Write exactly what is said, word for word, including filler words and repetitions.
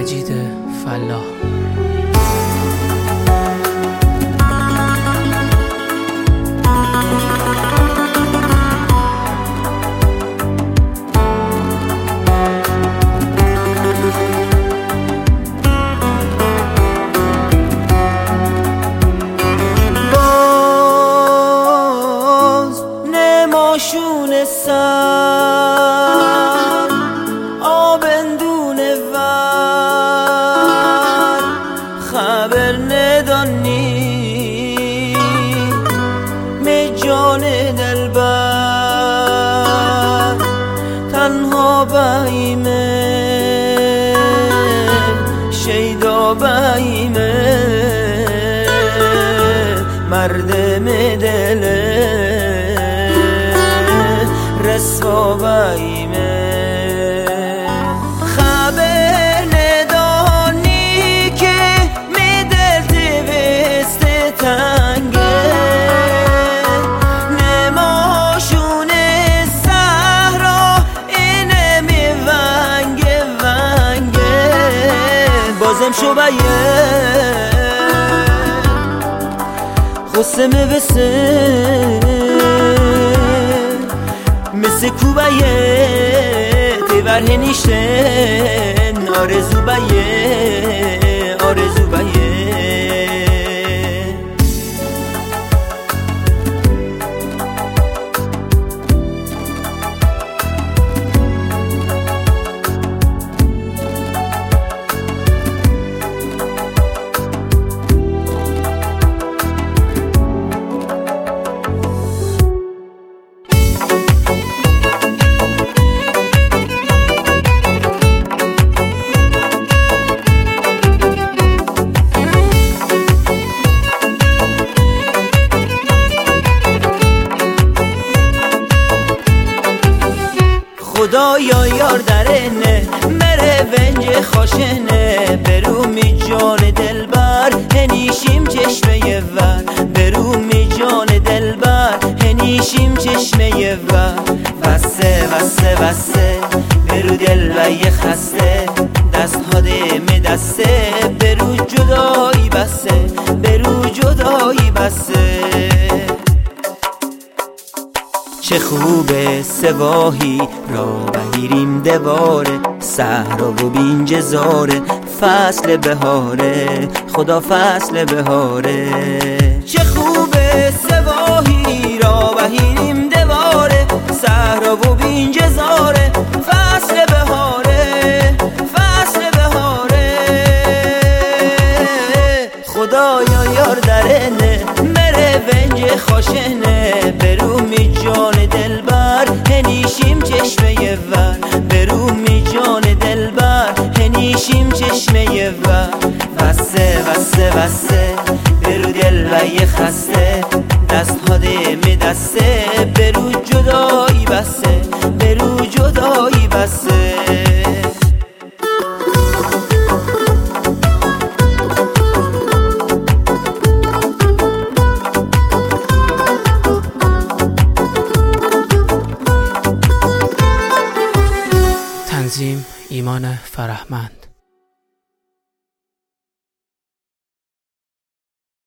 مجید فلاح. شونستن آبندون ور خبر ندانی مجان دلبر تنها بایمه شیدا بایمه مردم دله رسوا بایمه خبر ندانی که می دل دوست تنگه نماشون صحرا اینه می ونگه ونگه بازم شو بایه خسته می بسه مثل کوبایه تیور هنیشتن آرزو بایه آرزو بایه خدایا یار درنه مره ونج خوشنه برو می جان دلبر هنیشیم چشمه ور برو می جان دلبر هنیشیم چشمه ور بسه بسه بسه برو دل و یه خسته دست هاده می دسته برو جدایی بسه برو جدایی بسه چه خوبه سواهی را بهیریم دواره صحرا و بینج زاره فصل بهاره خدا فصل بهاره چه خوبه سواهی را بهیریم دواره صحرا و بینج زاره فصل بهاره فصل بهاره خدایا یار درنه مره ونج خوشنه برو می جان دلبر هنیشیم چشمه ور برو می جان دلبر هنیشیم چشمه ور بسه بسه بسه برو دل و یه خسته دست هاده می دسته برو جدایی بسه برو جدایی بسه تنظیم ایمان فرهمند.